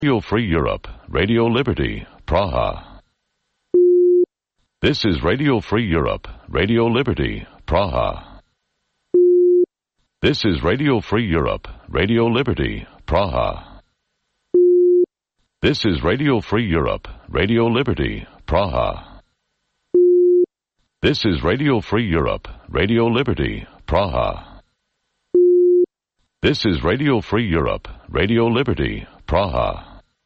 Radio Free Europe, Radio Liberty, Praha. This is Radio Free Europe, Radio Liberty, Praha. This is Radio Free Europe, Radio Liberty, Praha. This is Radio Free Europe, Radio Liberty, Praha. This is Radio Free Europe, Radio Liberty, Praha. This is Radio Free Europe, Radio Liberty, Praha.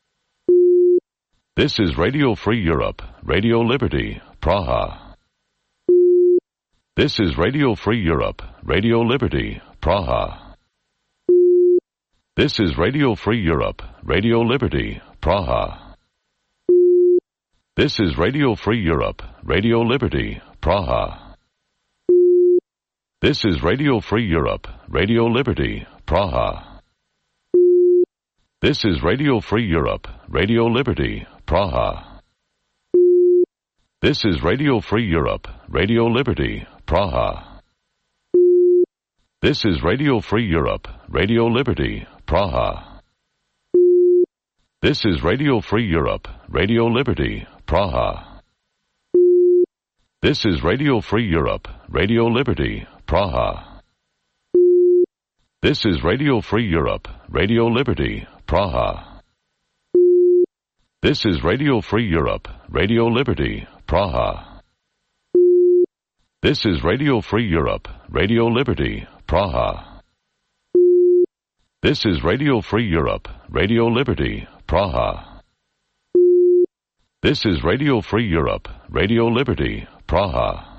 This is Radio Free Europe, Radio Liberty, Praha. This is Radio Free Europe, Radio Liberty, Praha. This is Radio Free Europe, Radio Liberty, Praha. This is Radio Free Europe, Radio Liberty, Praha. This is Radio Free Europe, Radio Liberty, Praha. This is Radio Free Europe, Radio Liberty, Praha. This is Radio Free Europe, Radio Liberty, Praha. This is Radio Free Europe, Radio Liberty, Praha. This is Radio Free Europe, Radio Liberty, Praha. This is Radio Free Europe, Radio Liberty, Praha. This is Radio Free Europe, Radio Liberty, Praha. This is Radio Free Europe, Radio Liberty, Praha. This is Radio Free Europe, Radio Liberty, Praha. This is Radio Free Europe, Radio Liberty, Praha. This is Radio Free Europe, Radio Liberty, Praha.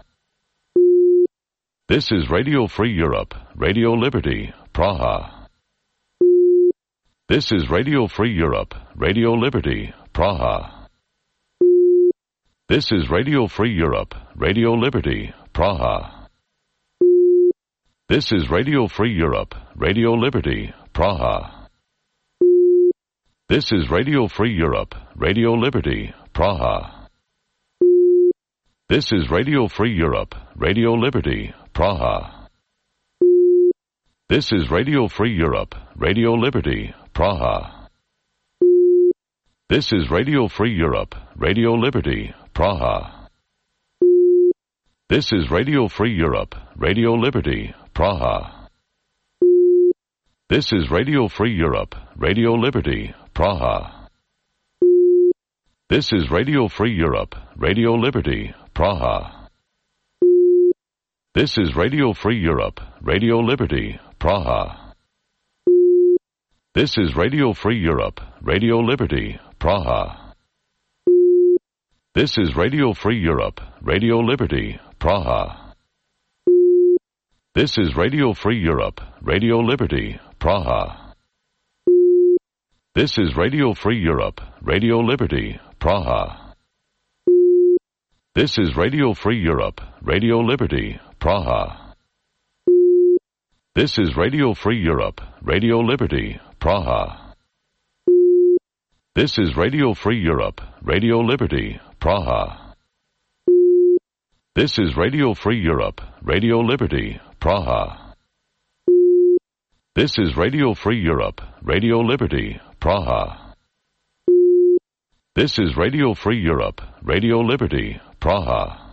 This is Radio Free Europe, Radio Liberty, Praha. This is Radio Free Europe, Radio Liberty, Praha. This is Radio Free Europe, Radio Liberty, Praha. This is Radio Free Europe, Radio Liberty, Praha. This is Radio Free Europe, Radio Liberty, Praha. This is Radio Free Europe, Radio Liberty, Praha. This is Radio Free Europe, Radio Liberty, Praha. This is Radio Free Europe, Radio Liberty, Praha. This is Radio Free Europe, Radio Liberty, Praha. This is Radio Free Europe, Radio Liberty, Praha. This is Radio Free Europe, Radio Liberty, Praha. This is Radio Free Europe, Radio Liberty, Praha. This is Radio Free Europe, Radio Liberty, Praha. This is Radio Free Europe, Radio Liberty, Praha. This is Radio Free Europe, Radio Liberty, Praha. This is Radio Free Europe, Radio Liberty, Praha. This is Radio Free Europe, Radio Liberty, Praha. This is Radio Free Europe, Radio Liberty, Praha. This is Radio Free Europe, Radio Liberty, Praha. This is Radio Free Europe, Radio Liberty, Praha. This is Radio Free Europe, Radio Liberty, Praha. This is Radio Free Europe, Radio Liberty, Praha.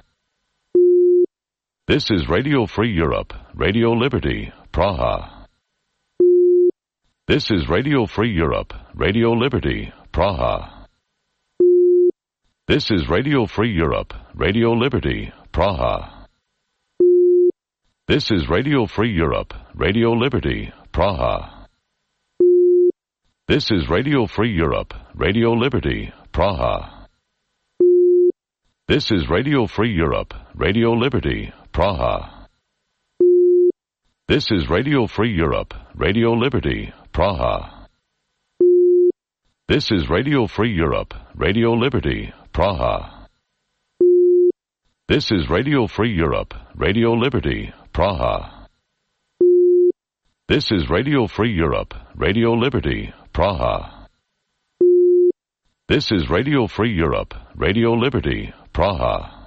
This is Radio Free Europe, Radio Liberty, Praha. This is Radio Free Europe, Radio Liberty, Praha. This is Radio Free Europe, Radio Liberty, Praha. This is Radio Free Europe, Radio Liberty, Praha. This is Radio Free Europe, Radio Liberty, Praha. This is Radio Free Europe, Radio Liberty, Praha. This is Radio Free Europe, Radio Liberty, Praha. This is Radio Free Europe, Radio Liberty, Praha. This is Radio Free Europe, Radio Liberty, Praha. This is Radio Free Europe, Radio Liberty, Praha. This is Radio Free Europe, Radio Liberty, Praha.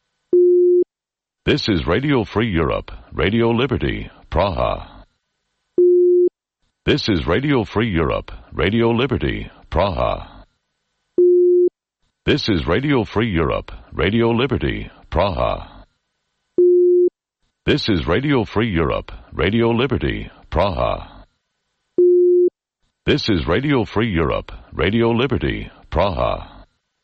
This is Radio Free Europe, Radio Liberty, Praha. This is Radio Free Europe, Radio Liberty, Praha. This is Radio Free Europe, Radio Liberty, Praha. This is Radio Free Europe, Radio Liberty, Praha. This is Radio Free Europe, Radio Liberty, Praha.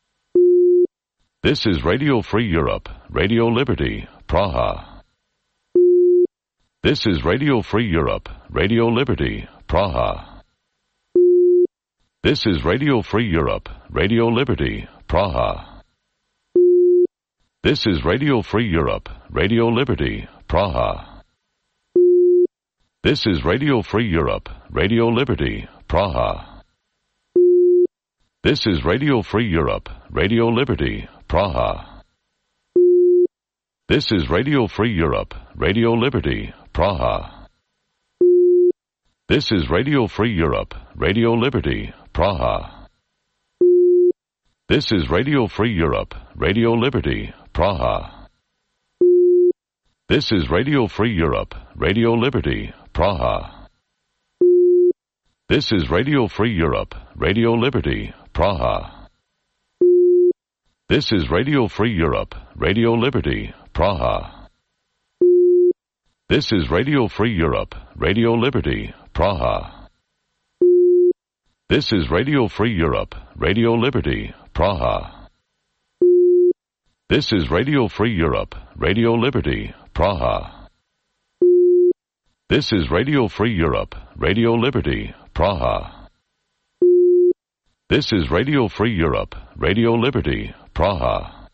This is Radio Free Europe, Radio Liberty, Praha. This is Radio Free Europe, Radio Liberty, Praha. This is Radio Free Europe, Radio Liberty, Praha. This is Radio Free Europe, Radio Liberty, Praha. This is Radio Free Europe, Radio Liberty, Praha. This is Radio Free Europe, Radio Liberty, Praha. This is Radio Free Europe, Radio Liberty, Praha. This is Radio Free Europe, Radio Liberty, Praha. This is Radio Free Europe, Radio Liberty, Praha. This is Radio Free Europe, Radio Liberty, Praha. This is Radio Free Europe, Radio Liberty, Praha. This is Radio Free Europe, Radio Liberty, Praha. This is Radio Free Europe, Radio Liberty, Praha. This is Radio Free Europe, Radio Liberty, Praha. This is Radio Free Europe, Radio Liberty, Praha. This is Radio Free Europe, Radio Liberty, Praha. This is Radio Free Europe, Radio Liberty, Praha.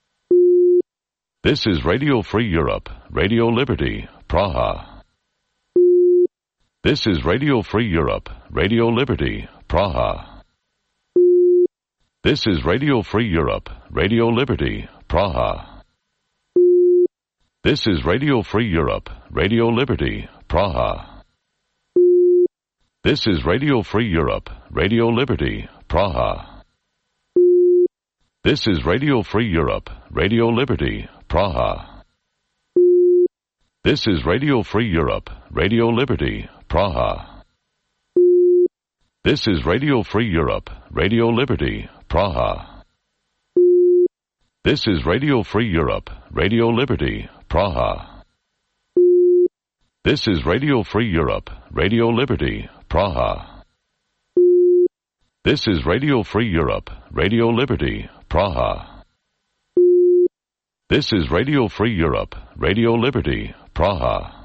This is Radio Free Europe, Radio Liberty, Praha. This is Radio Free Europe, Radio Liberty, Praha. This is Radio Free Europe, Radio Liberty, Praha. This is Radio Free Europe, Radio Liberty, Praha. This is Radio Free Europe, Radio Liberty, Praha. This is Radio Free Europe, Radio Liberty, Praha. This is Radio Free Europe, Radio Liberty, Praha. This is Radio Free Europe, Radio Liberty, Praha. This is Radio Free Europe, Radio Liberty, Praha. This is Radio Free Europe, Radio Liberty, Praha. This is Radio Free Europe, Radio Liberty, Praha. This is Radio Free Europe, Radio Liberty, Praha.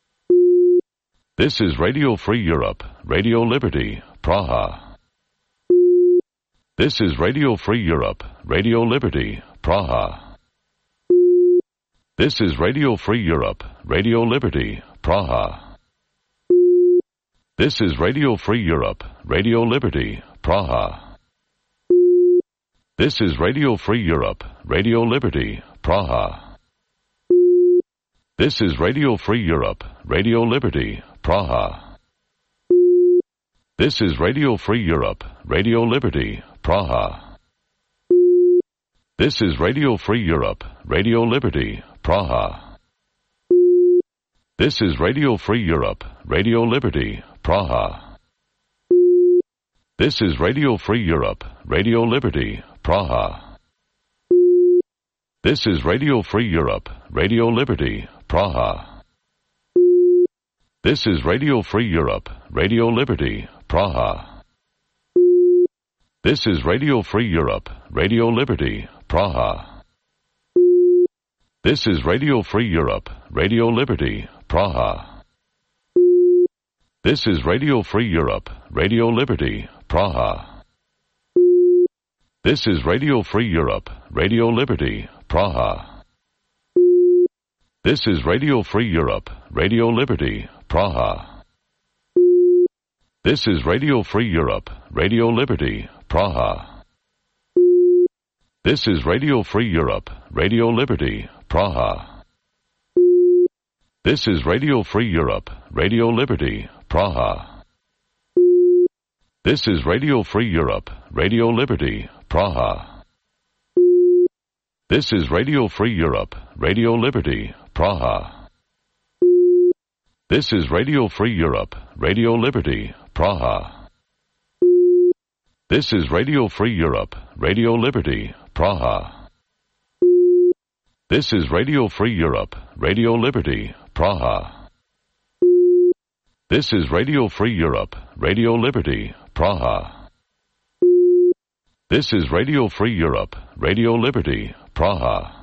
This is Radio Free Europe, Radio Liberty, Praha. This is Radio Free Europe, Radio Liberty, Praha. This is Radio Free Europe, Radio Liberty, Praha. This is Radio Free Europe, Radio Liberty, Praha. This is Radio Free Europe, Radio Liberty, Praha. This is Radio Free Europe, Radio Liberty, Praha. This is Radio Free Europe, Radio Liberty, Praha. This is Radio Free Europe, Radio Liberty, Praha. This is Radio Free Europe, Radio Liberty, Praha. This is Radio Free Europe, Radio Liberty, Praha. This is Radio Free Europe, Radio Liberty, Praha. This is Radio Free Europe, Radio Liberty, Praha. This is Radio Free Europe, Radio Liberty, Praha. This is Radio Free Europe, Radio Liberty, Praha. This is Radio Free Europe, Radio Liberty, Praha. This is Radio Free Europe, Radio Liberty, Praha. This is Radio Free Europe, Radio Liberty, Praha. This is Radio Free Europe, Radio Liberty, Praha. This is Radio Free Europe, Radio Liberty, Praha. This is Radio Free Europe, Radio Liberty, Praha. This is Radio Free Europe, Radio Liberty, Praha. This is Radio Free Europe, Radio Liberty, Praha. This is Radio Free Europe, Radio Liberty, Praha. This is Radio Free Europe, Radio Liberty, Praha. This is Radio Free Europe, Radio Liberty, Praha. This is Radio Free Europe, Radio Liberty, Praha. This is Radio Free Europe, Radio Liberty, Praha.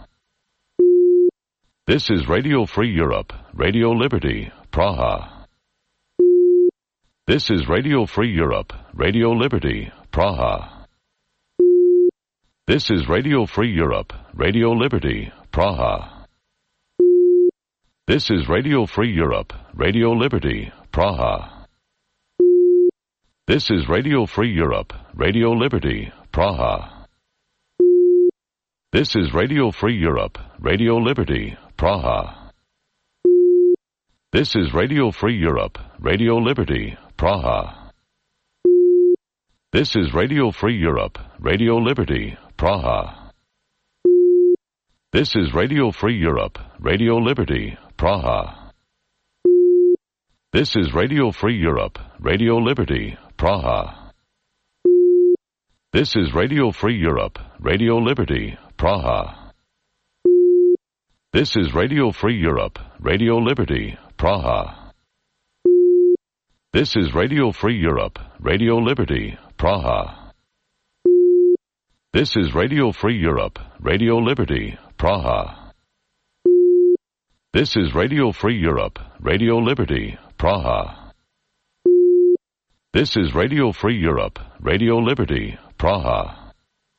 This is Radio Free Europe, Radio Liberty, Praha. This is Radio Free Europe, Radio Liberty, Praha. This is Radio Free Europe, Radio Liberty, Praha. This is Radio Free Europe, Radio Liberty, Praha. This is Radio Free Europe, Radio Liberty, Praha. This is Radio Free Europe, Radio Liberty, Praha. This is Radio Free Europe, Radio Liberty, Praha. This is Radio Free Europe, Radio Liberty, Praha. This is Radio Free Europe, Radio Liberty, Praha. This is Radio Free Europe, Radio Liberty, Praha. This is Radio Free Europe, Radio Liberty, Praha. This is Radio Free Europe, Radio Liberty, Praha. This is Radio Free Europe, Radio Liberty, Praha. This is Radio Free Europe, Radio Liberty, Praha. This is Radio Free Europe, Radio Liberty, Praha. This is Radio Free Europe, Radio Liberty, Praha.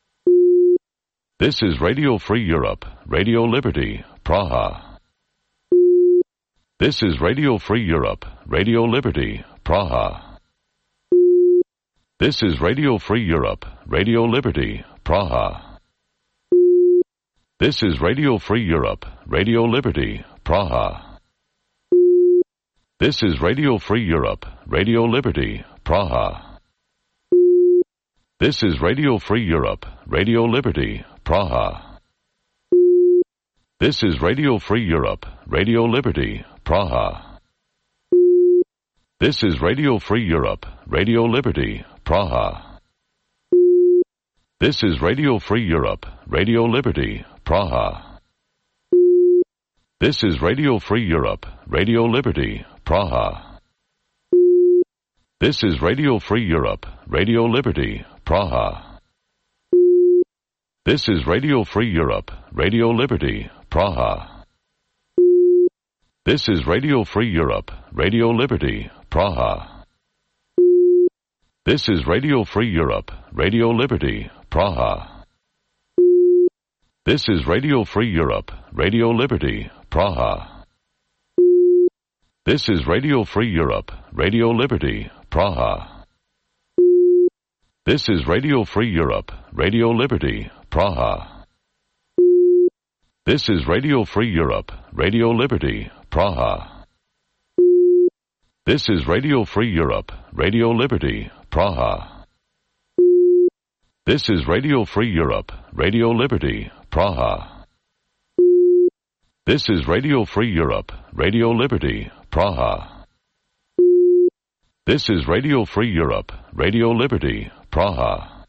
This is Radio Free Europe, Radio Liberty, Praha. This is Radio Free Europe, Radio Liberty, Praha. This is Radio Free Europe, Radio Liberty, Praha. This is Radio Free Europe, Radio Liberty, Praha. This is Radio Free Europe, Radio Liberty, Praha. This is Radio Free Europe, Radio Liberty, Praha. This is Radio Free Europe, Radio Liberty, Praha. This is Radio Free Europe, Radio Liberty, Praha. This is Radio Free Europe, Radio Liberty, Praha. This is Radio Free Europe, Radio Liberty, Praha. This is Radio Free Europe, Radio Liberty, Praha. This is Radio Free Europe, Radio Liberty, Praha. This is Radio Free Europe, Radio Liberty, Praha. This is Radio Free Europe, Radio Liberty, Praha. This is Radio Free Europe, Radio Liberty, Praha. This is Radio Free Europe, Radio Liberty, Praha. This is Radio Free Europe, Radio Liberty, Praha. This is Radio Free Europe, Radio Liberty, Praha. This is Radio Free Europe, Radio Liberty, Praha. This is Radio Free Europe, Radio Liberty, Praha. This is Radio Free Europe, Radio Liberty, Praha. This is Radio Free Europe, Radio Liberty, Praha.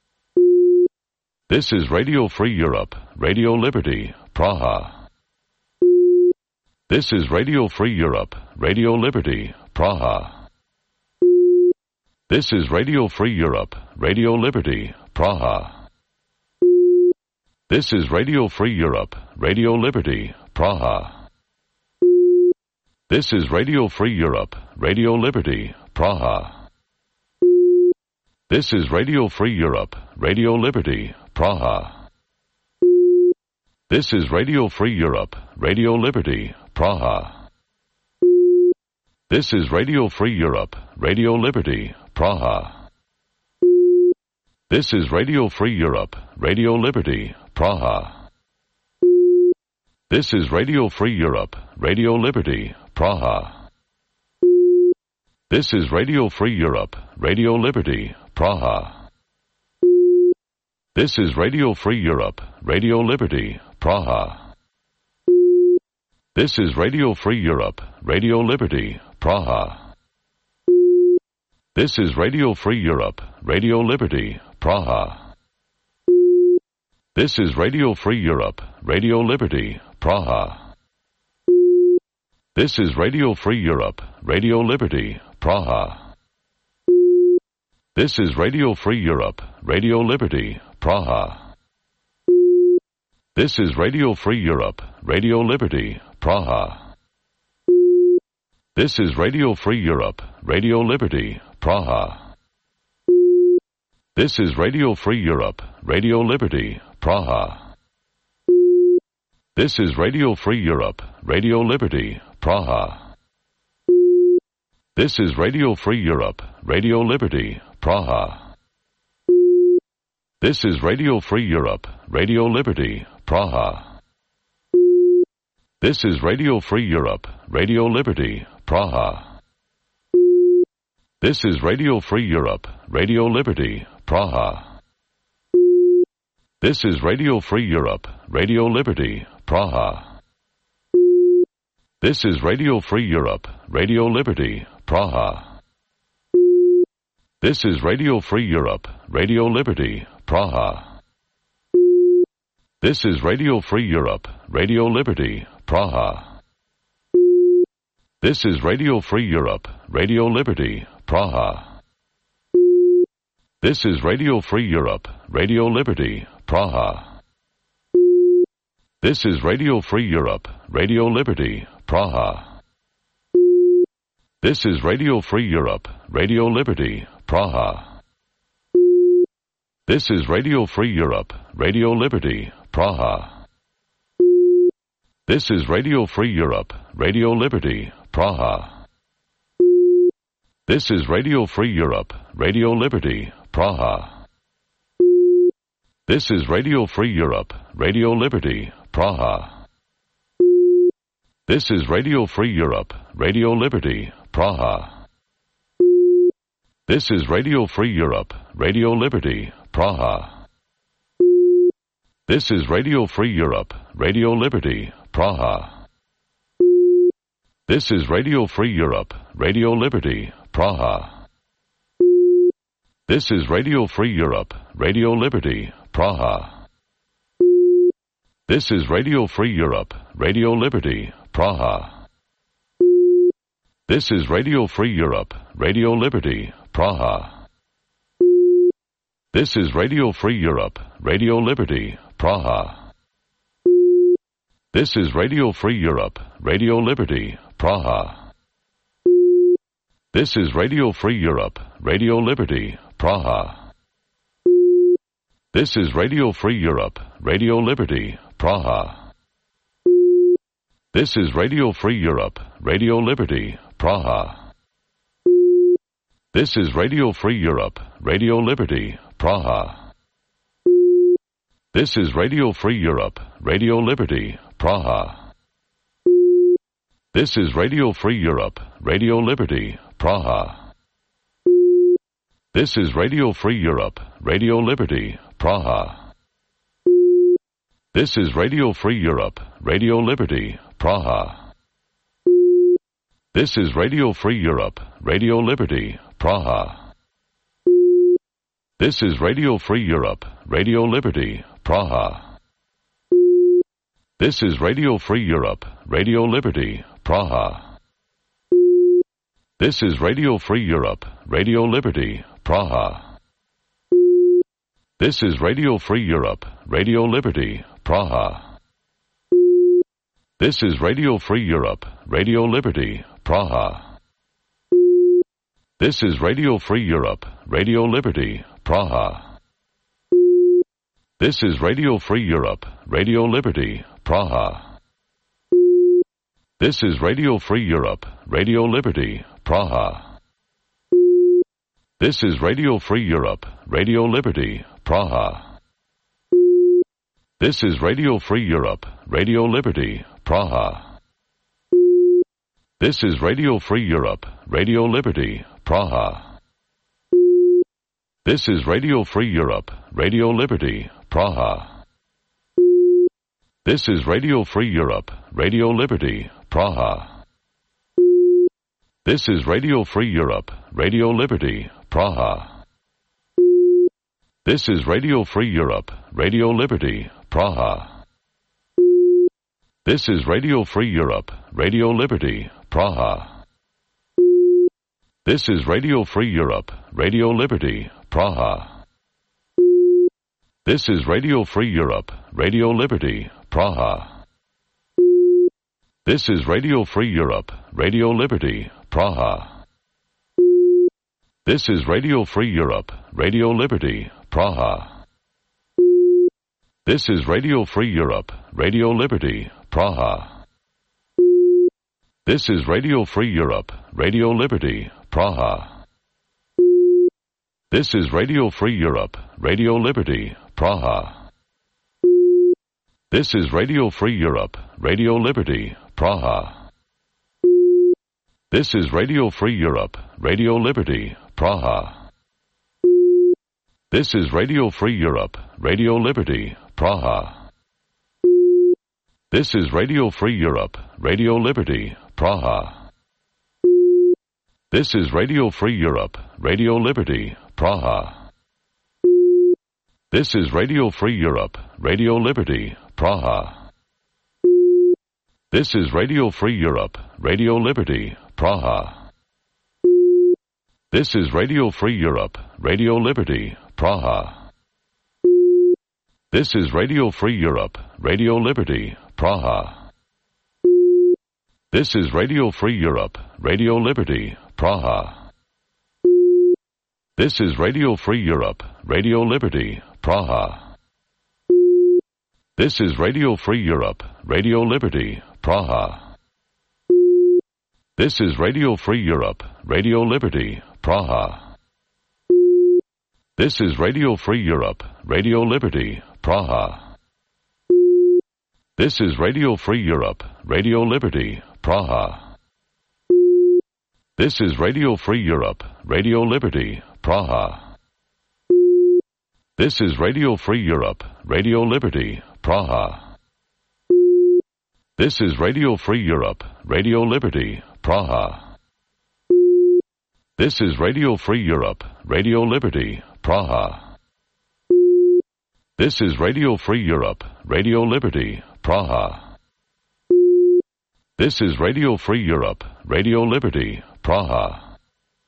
This is Radio Free Europe, Radio Liberty, Praha. This is Radio Free Europe, Radio Liberty, Praha. This is Radio Free Europe, Radio Liberty, Praha. This is Radio Free Europe, Radio Liberty, Praha. This is Radio Free Europe, Radio Liberty, Praha. This is Radio Free Europe, Radio Liberty, Praha. This is Radio Free Europe, Radio Liberty, Praha. This is Radio Free Europe, Radio Liberty, Praha. This is Radio Free Europe, Radio Liberty, Praha. This is Radio Free Europe, Radio Liberty, Praha. This is Radio Free Europe, Radio Liberty, Praha. This is Radio Free Europe, Radio Liberty, Praha. This is Radio Free Europe, Radio Liberty, Praha. This is Radio Free Europe, Radio Liberty, Praha. This is Radio Free Europe, Radio Liberty, Praha. This is Radio Free Europe, Radio Liberty, Praha. This is Radio Free Europe, Radio Liberty, Praha. This is Radio Free Europe, Radio Liberty, Praha. This is Radio Free Europe, Radio Liberty, Praha. This is Radio Free Europe, Radio Liberty, Praha. This is Radio Free Europe, Radio Liberty, Praha. This is Radio Free Europe, Radio Liberty, Praha. This is Radio Free Europe, Radio Liberty, Praha. This is Radio Free Europe, Radio Liberty, Praha. This is Radio Free Europe, Radio Liberty, Praha. This is Radio Free Europe, Radio Liberty, Praha. This is Radio Free Europe, Radio Liberty, Praha. This is Radio Free Europe, Radio Liberty, Praha. This is Radio Free Europe, Radio Liberty, Praha. This is Radio Free Europe, Radio Liberty, Praha. This is Radio Free Europe, Radio Liberty, Praha. This is Radio Free Europe, Radio Liberty, Praha. This is Radio Free Europe, Radio Liberty, Praha. This is Radio Free Europe, Radio Liberty, Praha. This is Radio Free Europe, Radio Liberty, Praha. This is Radio Free Europe, Radio Liberty, Praha. This is Radio Free Europe, Radio Liberty, Praha. This is Radio Free Europe, Radio Liberty, Praha. This is Radio Free Europe, Radio Liberty, Praha. This is Radio Free Europe, Radio Liberty, Praha. This is Radio Free Europe, Radio Liberty, Praha. This is Radio Free Europe, Radio Liberty, Praha. This is Radio Free Europe, Radio Liberty, Praha. This is Radio Free Europe, Radio Liberty, Praha. This is Radio Free Europe, Radio Liberty, Praha. This is Radio Free Europe, Radio Liberty, Praha. This is Radio Free Europe, Radio Liberty, Praha. This is Radio Free Europe, Radio Liberty, Praha. This is Radio Free Europe, Radio Liberty, Praha. This is Radio Free Europe, Radio Liberty, Praha. This is Radio Free Europe, Radio Liberty, Praha. This is Radio Free Europe, Radio Liberty, Praha. This is Radio Free Europe, Radio Liberty, Praha. This is Radio Free Europe, Radio Liberty, Praha. This is Radio Free Europe, Radio Liberty, Praha. This is Radio Free Europe, Radio Liberty, Praha. This is Radio Free Europe, Radio Liberty, Praha. This is Radio Free Europe, Radio Liberty, Praha. This is Radio Free Europe, Radio Liberty, Praha. This is Radio Free Europe, Radio Liberty, Praha. This is Radio Free Europe, Radio Liberty, Praha. This is Radio Free Europe, Radio Liberty, Praha. This is Radio Free Europe, Radio Liberty, Praha. This is Radio Free Europe, Radio Liberty, Praha. This is Radio Free Europe, Radio Liberty, Praha. This is Radio Free Europe, Radio Liberty, Praha. This is Radio Free Europe, Radio Liberty, Praha. This is Radio Free Europe, Radio Liberty, Praha. This is Radio Free Europe, Radio Liberty, Praha. This is Radio Free Europe, Radio Liberty, Praha. This is Radio Free Europe, Radio Liberty, Praha. This is Radio Free Europe, Radio Liberty, Praha. This is Radio Free Europe, Radio Liberty, Praha. This is Radio Free Europe, Radio Liberty, Praha. This is Radio Free Europe, Radio Liberty, Praha. This is Radio Free Europe, Radio Liberty, Praha. This is Radio Free Europe, Radio Liberty, Praha. This is Radio Free Europe, Radio Liberty, Praha. This is Radio Free Europe, Radio Liberty, Praha. This is Radio Free Europe, Radio Liberty, Praha. This is Radio Free Europe, Radio Liberty, Praha. This is Radio Free Europe, Radio Liberty, Praha. This is Radio Free Europe, Radio Liberty, Praha. This is Radio Free Europe, Radio Liberty, Praha. This is Radio Free Europe, Radio Liberty, Praha. This is Radio Free Europe, Radio Liberty, Praha. This is Radio Free Europe, Radio Liberty, Praha. This is Radio Free Europe, Radio Liberty, Praha. This is Radio Free Europe, Radio Liberty, Praha. This is Radio Free Europe, Radio Liberty, Praha. This is Radio Free Europe, Radio Liberty, Praha. This is Radio Free Europe, Radio Liberty, Praha. This is Radio Free Europe, Radio Liberty, Praha. This is Radio Free Europe, Radio Liberty, Praha. This is Radio Free Europe, Radio Liberty, Praha. This is Radio Free Europe, Radio Liberty, Praha. This is Radio Free Europe, Radio Liberty, Praha. This is Radio Free Europe, Radio Liberty, Praha. This is Radio Free Europe, Radio Liberty, Praha.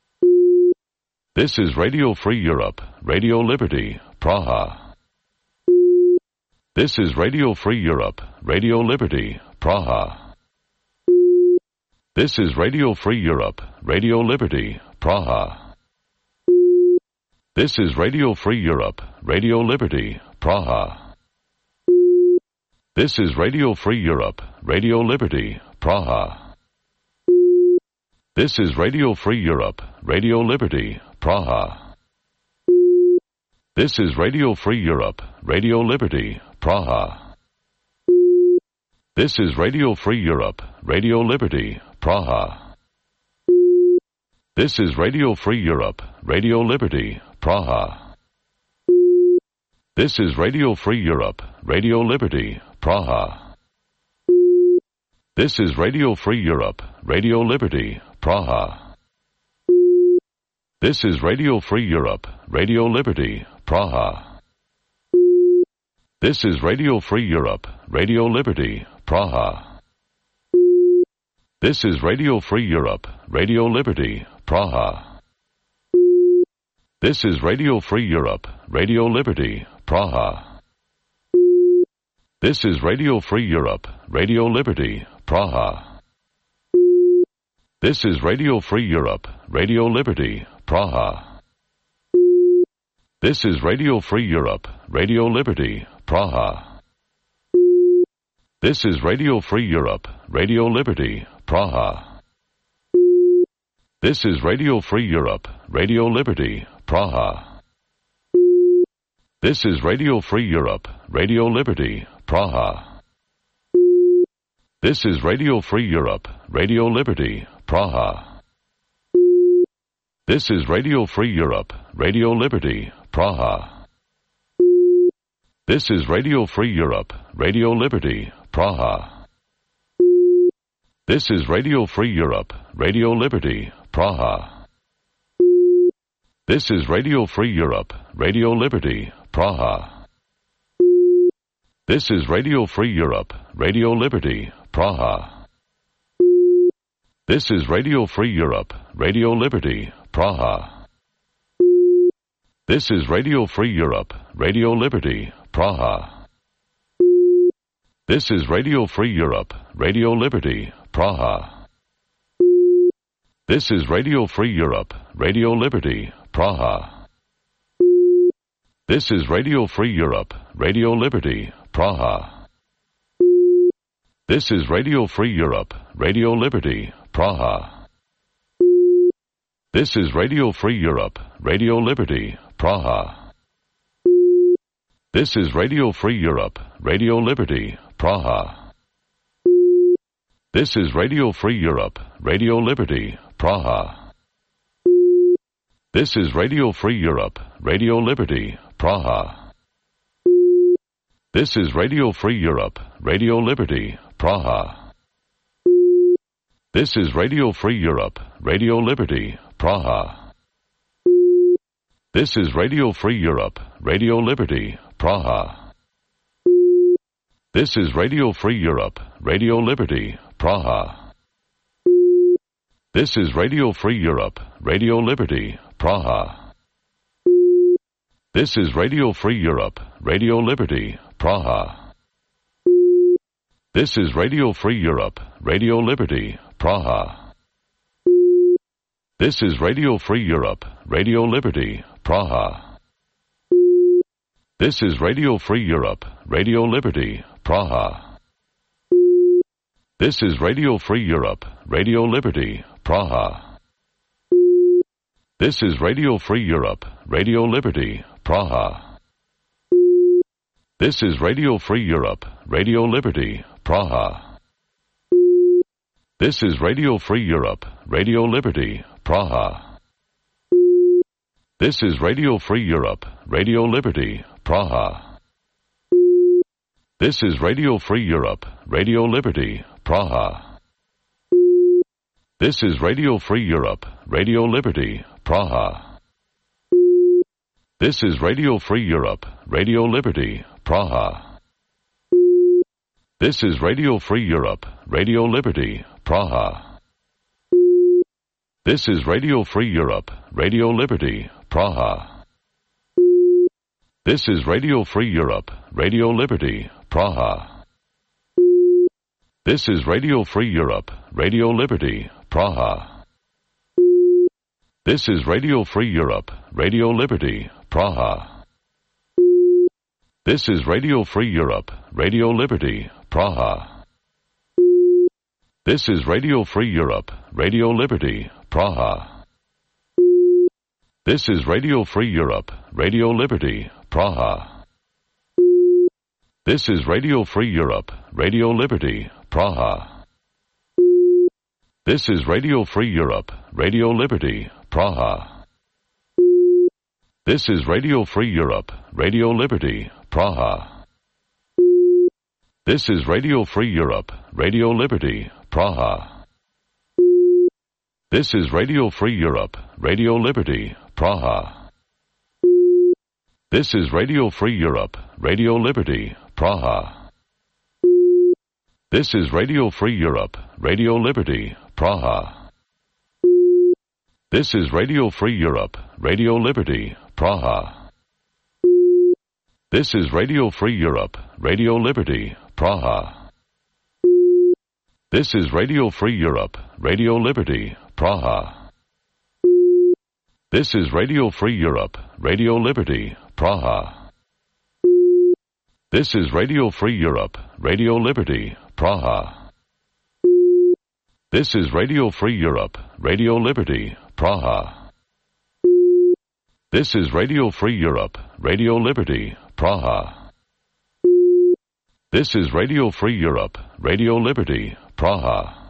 This is Radio Free Europe, Radio Liberty, Praha. This is Radio Free Europe, Radio Liberty, Praha. This is Radio Free Europe, Radio Liberty, Praha. This is Radio Free Europe, Radio Liberty, Praha. This is Radio Free Europe, Radio Liberty, Praha. This is Radio Free Europe, Radio Liberty, Praha. This is Radio Free Europe, Radio Liberty, Praha. This is Radio Free Europe, Radio Liberty, Praha. This is Radio Free Europe, Radio Liberty, Praha. This is Radio Free Europe, Radio Liberty, Praha. This is Radio Free Europe, Radio Liberty, Praha. This is Radio Free Europe, Radio Liberty, Praha. This is Radio Free Europe, Radio Liberty, Praha. This is Radio Free Europe, Radio Liberty, Praha. This is Radio Free Europe, Radio Liberty, Praha. This is Radio Free Europe, Radio Liberty, Praha. This is Radio Free Europe, Radio Liberty, Praha. This is Radio Free Europe, Radio Liberty, Praha. This is Radio Free Europe, Radio Liberty, Praha. This is Radio Free Europe, Radio Liberty, Praha. This is Radio Free Europe, Radio Liberty, Praha. This is Radio Free Europe, Radio Liberty, Praha. This is Radio Free Europe, Radio Liberty, Praha. This is Radio Free Europe, Radio Liberty, Praha. This is Radio Free Europe, Radio Liberty, Praha. This is Radio Free Europe, Radio Liberty, Praha. This is Radio Free Europe, Radio Liberty, Praha. This is Radio Free Europe, Radio Liberty, Praha. This is Radio Free Europe, Radio Liberty, Praha. This is Radio Free Europe, Radio Liberty, Praha. This is Radio Free Europe, Radio Liberty, Praha. This is Radio Free Europe, Radio Liberty, Praha. This is Radio Free Europe, Radio Liberty, Praha. This is Radio Free Europe, Radio Liberty, Praha. This is Radio Free Europe, Radio Liberty, Praha. This is Radio Free Europe, Radio Liberty, Praha. This is Radio Free Europe, Radio Liberty, Praha. This is Radio Free Europe, Radio Liberty, Praha. This is Radio Free Europe, Radio Liberty, Praha. This is Radio Free Europe, Radio Liberty, Praha. This is Radio Free Europe, Radio Liberty, Praha. This is Radio Free Europe, Radio Liberty, Praha. This is Radio Free Europe, Radio Liberty, Praha. This is Radio Free Europe, Radio Liberty, Praha. This is Radio Free Europe, Radio Liberty, Praha. This is Radio Free Europe, Radio Liberty, Praha. This is Radio Free Europe, Radio Liberty, Praha. This is Radio Free Europe, Radio Liberty, Praha. This is Radio Free Europe, Radio Liberty, Praha. This is Radio Free Europe, Radio Liberty, Praha. This is Radio Free Europe, Radio Liberty, Praha. This is Radio Free Europe, Radio Liberty, Praha. This is Radio Free Europe, Radio Liberty, Praha. This is Radio Free Europe, Radio Liberty, Praha. This is Radio Free Europe, Radio Liberty, Praha. This is Radio Free Europe, Radio Liberty, Praha. This is Radio Free Europe, Radio Liberty, Praha. This is Radio Free Europe, Radio Liberty, Praha. This is Radio Free Europe, Radio Liberty, Praha. This is Radio Free Europe, Radio Liberty, Praha. This is Radio Free Europe, Radio Liberty, Praha. This is Radio Free Europe, Radio Liberty, Praha. This is Radio Free Europe, Radio Liberty, Praha. This is Radio Free Europe, Radio Liberty, Praha. This is Radio Free Europe, Radio Liberty, Praha. This is Radio Free Europe, Radio Liberty, Praha. This is Radio Free Europe, Radio Liberty, Praha. This is Radio Free Europe, Radio Liberty, Praha. This is Radio Free Europe, Radio Liberty, Praha. This is Radio Free Europe, Radio Liberty, Praha. This is Radio Free Europe, Radio Liberty, Praha. This is Radio Free Europe, Radio Liberty, Praha. This is Radio Free Europe, Radio Liberty, Praha. This is Radio Free Europe, Radio Liberty, Praha. This is Radio Free Europe, Radio Liberty, Praha. This is Radio Free Europe, Radio Liberty, Praha. This is Radio Free Europe, Radio Liberty, Praha.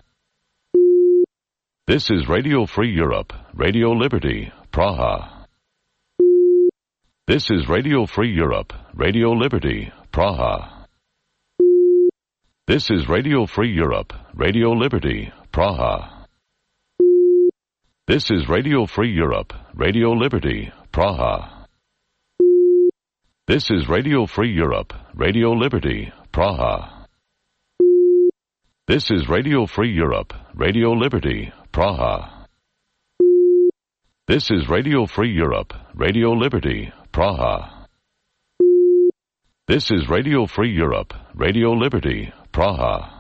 This is Radio Free Europe, Radio Liberty, Praha. This is Radio Free Europe, Radio Liberty, Praha. This is Radio Free Europe, Radio Liberty, Praha. This is Radio Free Europe, Radio Liberty, Praha. This is Radio Free Europe, Radio Liberty, Praha. This is Radio Free Europe, Radio Liberty, Praha. This is Radio Free Europe, Radio Liberty, Praha. This is Radio Free Europe, Radio Liberty, Praha.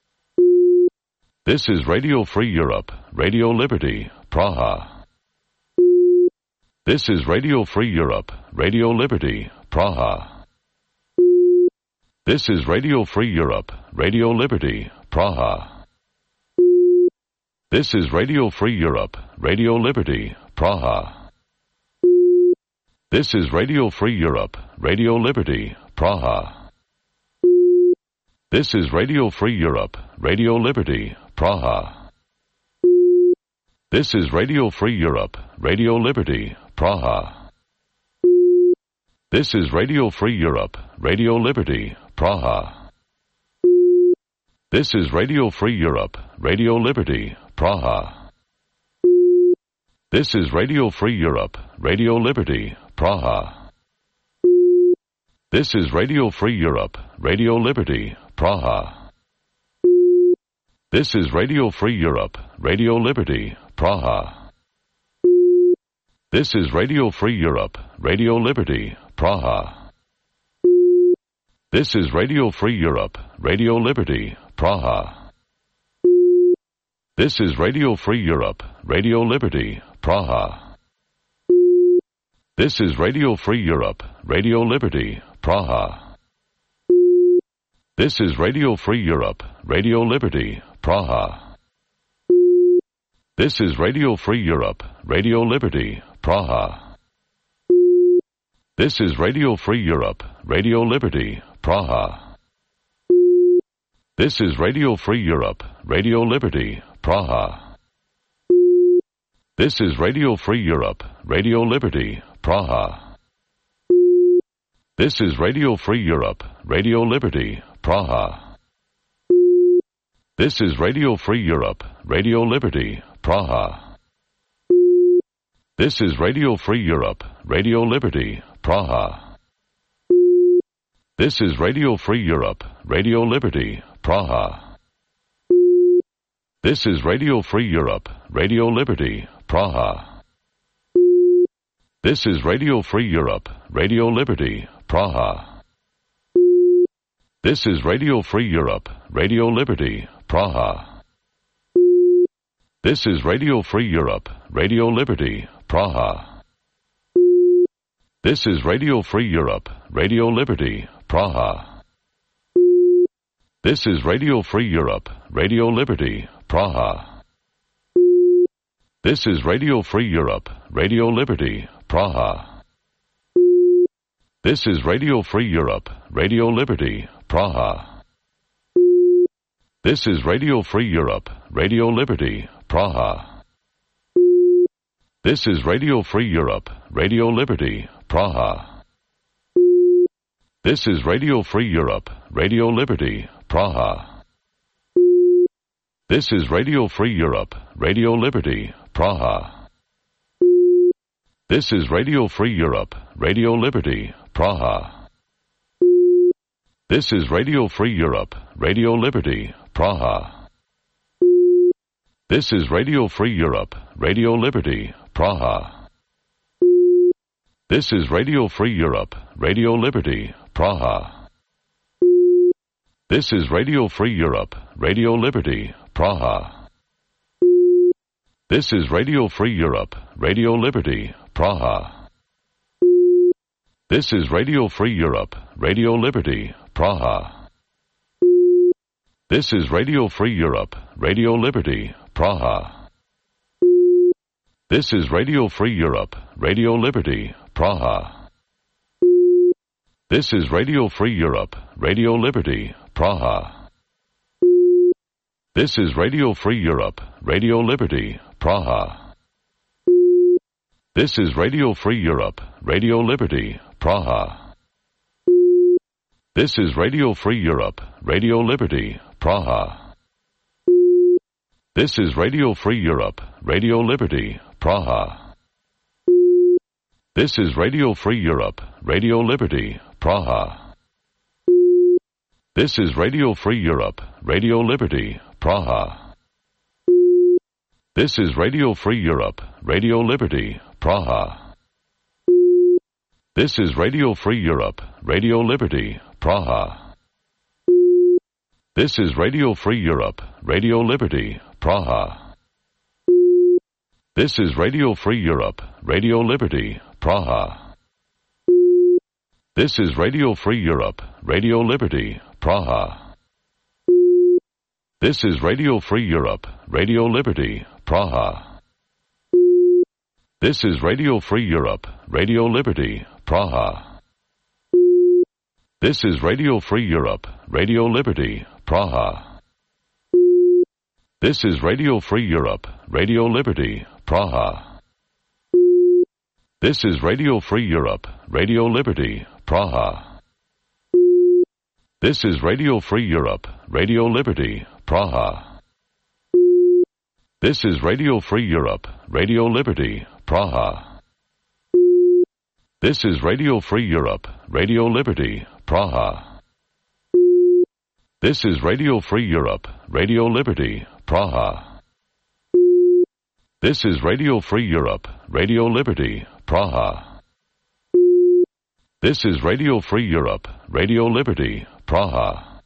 This is Radio Free Europe, Radio Liberty, Praha. This is Radio Free Europe, Radio Liberty, Praha. This is Radio Free Europe, Radio Liberty, Praha. This is Radio Free Europe, Radio Liberty, Praha. This is Radio Free Europe, Radio Liberty, Praha. This is Radio Free Europe, Radio Liberty, Praha. This is Radio Free Europe, Radio Liberty, Praha. This is Radio Free Europe, Radio Liberty, Praha. This is Radio Free Europe, Radio Liberty, Praha. This is Radio Free Europe, Radio Liberty, Praha. This is Radio Free Europe, Radio Liberty, Praha. This is Radio Free Europe, Radio Liberty, Praha. This is Radio Free Europe, Radio Liberty, Praha. This is Radio Free Europe, Radio Liberty, Praha. This is Radio Free Europe, Radio Liberty, Praha. This is Radio Free Europe, Radio Liberty, Praha. This is Radio Free Europe, Radio Liberty, Praha. This is Radio Free Europe, Radio Liberty, Praha. This is Radio Free Europe, Radio Liberty, Praha. This is Radio Free Europe, Radio Liberty, Praha. This is Radio Free Europe, Radio Liberty, Praha. This is Radio Free Europe, Radio Liberty, Praha. This is Radio Free Europe, Radio Liberty, Praha. This is Radio Free Europe, Radio Liberty, Praha. This is Radio Free Europe, Radio Liberty, Praha. This is Radio Free Europe, Radio Liberty, Praha. This is Radio Free Europe, Radio Liberty, Praha. This is Radio Free Europe, Radio Liberty, Praha. This is Radio Free Europe, Radio Liberty, Praha. This is Radio Free Europe, Radio Liberty, Praha. This is Radio Free Europe, Radio Liberty, Praha. This is Radio Free Europe, Radio Liberty, Praha. This is Radio Free Europe, Radio Liberty, Praha. This is Radio Free Europe, Radio Liberty, Praha. This is Radio Free Europe, Radio Liberty, Praha. This is Radio Free Europe, Radio Liberty, Praha. This is Radio Free Europe, Radio Liberty, Praha. This is Radio Free Europe, Radio Liberty, Praha. This is Radio Free Europe, Radio Liberty, Praha. This is Radio Free Europe, Radio Liberty, Praha. This is Radio Free Europe, Radio Liberty, Praha. This is Radio Free Europe, Radio Liberty, Praha. This is Radio Free Europe, Radio Liberty, Praha. This is Radio Free Europe, Radio Liberty, Praha. This is Radio Free Europe, Radio Liberty, Praha. This is Radio Free Europe, Radio Liberty, Praha. This is Radio Free Europe, Radio Liberty, Praha. This is Radio Free Europe, Radio Liberty, Praha. This is Radio Free Europe, Radio Liberty, Praha. This is Radio Free Europe, Radio Liberty, Praha. This is Radio Free Europe, Radio Liberty, Praha. This is Radio Free Europe, Radio Liberty, Praha. This is Radio Free Europe, Radio Liberty, Praha. This is Radio Free Europe, Radio Liberty, Praha. This is Radio Free Europe, Radio Liberty, Praha. This is Radio Free Europe, Radio Liberty, Praha. This is Radio Free Europe, Radio Liberty, Praha. This is Radio Free Europe, Radio Liberty, Praha. This is Radio Free Europe, Radio Liberty, Praha. This is Radio Free Europe, Radio Liberty, Praha. This is Radio Free Europe, Radio Liberty, Praha. This is Radio Free Europe, Radio Liberty, Praha. This is Radio Free Europe, Radio Liberty, Praha. This is Radio Free Europe, Radio Liberty, Praha. This is Radio Free Europe, Radio Liberty, Praha. This is Radio Free Europe, Radio Liberty, Praha. This is Radio Free Europe, Radio Liberty, Praha. This is Radio Free Europe, Radio Liberty, Praha. This is Radio Free Europe, Radio Liberty, Praha.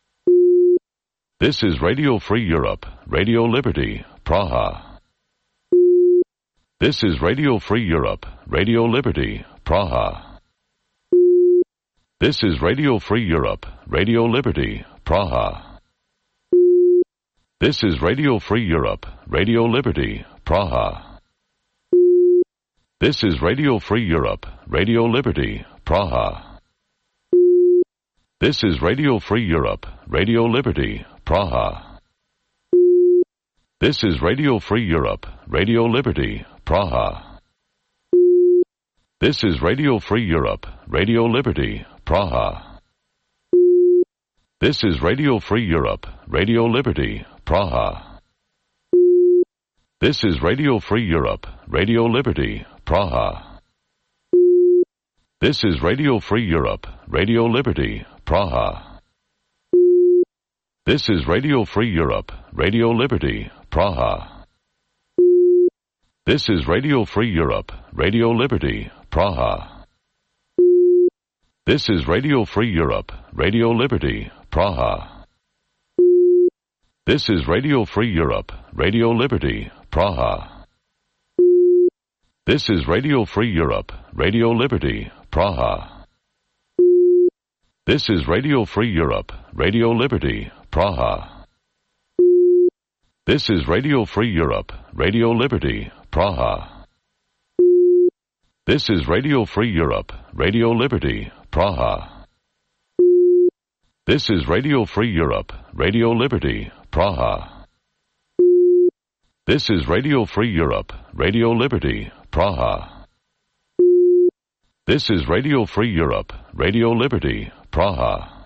This is Radio Free Europe, Radio Liberty, Praha. This is Radio Free Europe, Radio Liberty, Praha. This is Radio Free Europe, Radio Liberty, Praha. This is Radio Free Europe, Radio Liberty, Praha. This is Radio Free Europe, Radio Liberty, Praha. This is Radio Free Europe, Radio Liberty, Praha. This is Radio Free Europe, Radio Liberty, Praha. This is Radio Free Europe, Radio Liberty, Praha. This is Radio Free Europe, Radio Liberty, Praha. This is Radio Free Europe, Radio Liberty, Praha. This is Radio Free Europe, Radio Liberty, Praha. This is Radio Free Europe, Radio Liberty, Praha. This is Radio Free Europe, Radio Liberty, Praha. This is Radio Free Europe, Radio Liberty, Praha. This is Radio Free Europe, Radio Liberty, Praha. This is Radio Free Europe, Radio Liberty, Praha. This is Radio Free Europe, Radio Liberty, Praha. This is Radio Free Europe, Radio Liberty, Praha. This is Radio Free Europe, Radio Liberty, Praha. This is Radio Free Europe, Radio Liberty, Praha. This is Radio Free Europe, Radio Liberty, Praha. This is Radio Free Europe, Radio Liberty, Praha.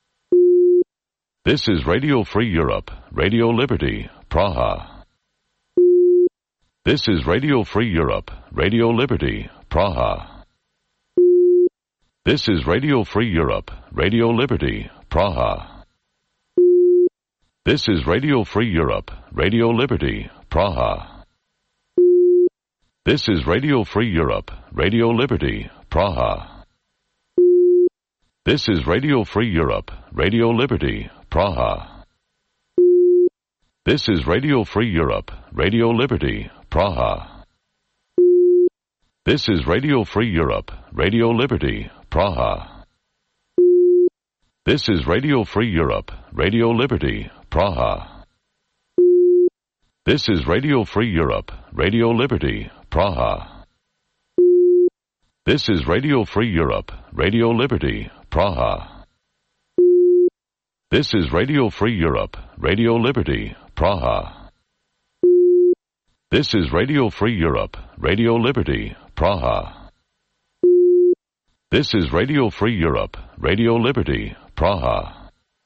This is Radio Free Europe, Radio Liberty, Praha. This is Radio Free Europe, Radio Liberty, Praha. This is Radio Free Europe, Radio Liberty, Praha. This is Radio Free Europe, Radio Liberty, Praha. This is Radio Free Europe, Radio Liberty, Praha. This is Radio Free Europe, Radio Liberty, Praha. This is Radio Free Europe, Radio Liberty, Praha. This is Radio Free Europe, Radio Liberty, Praha. This is Radio Free Europe, Radio Liberty, Praha. This is Radio Free Europe, Radio Liberty, Praha. This is Radio Free Europe, Radio Liberty, Praha. This is Radio Free Europe, Radio Liberty, Praha. This is Radio Free Europe, Radio Liberty, Praha. This is Radio Free Europe, Radio Liberty, Praha.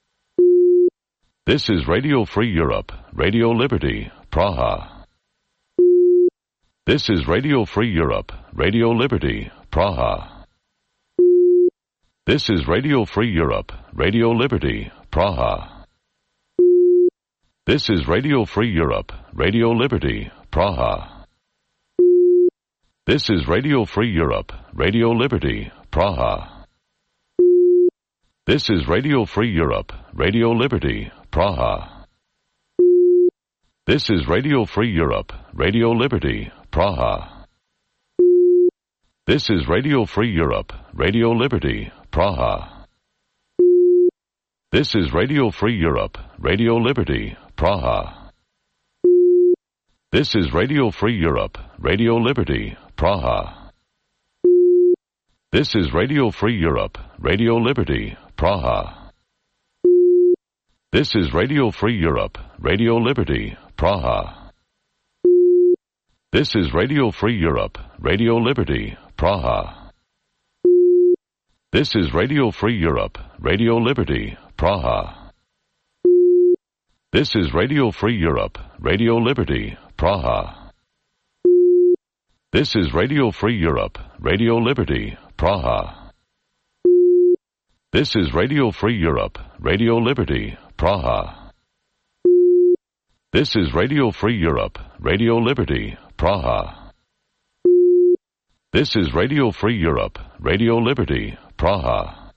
This is Radio Free Europe, Radio Liberty, Praha. This is Radio Free Europe, Radio Liberty, Praha. This is Radio Free Europe, Radio Liberty, Praha. This is Radio Free Europe, Radio Liberty, Praha. This is Radio Free Europe, Radio Liberty, Praha. This is Radio Free Europe, Radio Liberty, Praha. This is Radio Free Europe, Radio Liberty, Praha. This is Radio Free Europe, Radio Liberty, Praha. This is Radio Free Europe, Radio Liberty, Praha. This is Radio Free Europe, Radio Liberty, Praha. This is Radio Free Europe, Radio Liberty, Praha. This is Radio Free Europe, Radio Liberty, Praha. This is Radio Free Europe, Radio Liberty, Praha. This is Radio Free Europe, Radio Liberty, Praha. This is Radio Free Europe, Radio Liberty, Praha. This is Radio Free Europe, Radio Liberty, Praha. This is Radio Free Europe, Radio Liberty, Praha. This is Radio Free Europe, Radio Liberty, Praha. This is Radio Free Europe, Radio Liberty, Praha.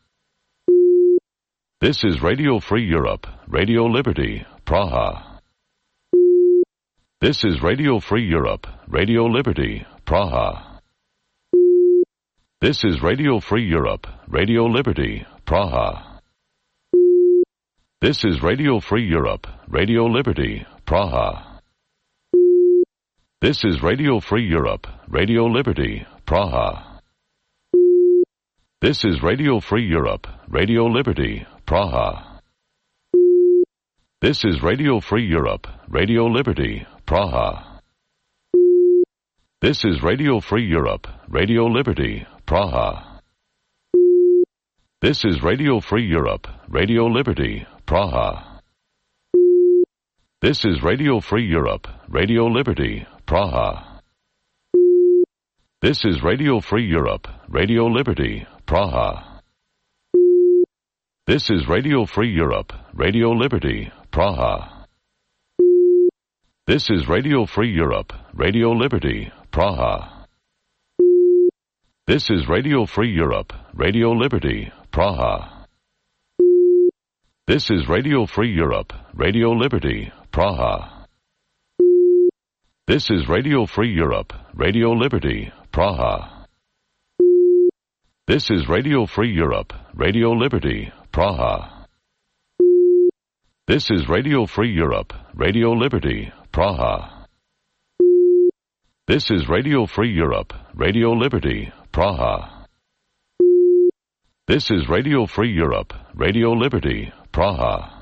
This is Radio Free Europe, Radio Liberty, Praha. This is Radio Free Europe, Radio Liberty, Praha. This is Radio Free Europe, Radio Liberty, Praha. This is Radio Free Europe, Radio Liberty, Praha. This is Radio Free Europe, Radio Liberty, Praha. This is Radio Free Europe, Radio Liberty, Praha. This is Radio Free Europe, Radio Liberty, Praha. This is Radio Free Europe, Radio Liberty, Praha. This is Radio Free Europe, Radio Liberty, Praha. This is Radio Free Europe, Radio Liberty, Praha. This is Radio Free Europe, Radio Liberty, Praha. This is Radio Free Europe, Radio Liberty, Praha. This is Radio Free Europe, Radio Liberty, Praha. This is Radio Free Europe, Radio Liberty, Praha. This is Radio Free Europe, Radio Liberty, Praha. This is Radio Free Europe, Radio Liberty, Praha. This is Radio Free Europe, Radio Liberty, Praha. This is Radio Free Europe, Radio Liberty, Praha. This is Radio Free Europe, Radio Liberty, Praha. This is Radio Free Europe, Radio Liberty, Praha.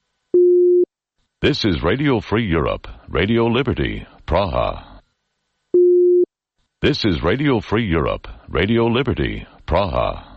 This is Radio Free Europe, Radio Liberty, Praha. This is Radio Free Europe, Radio Liberty, Praha.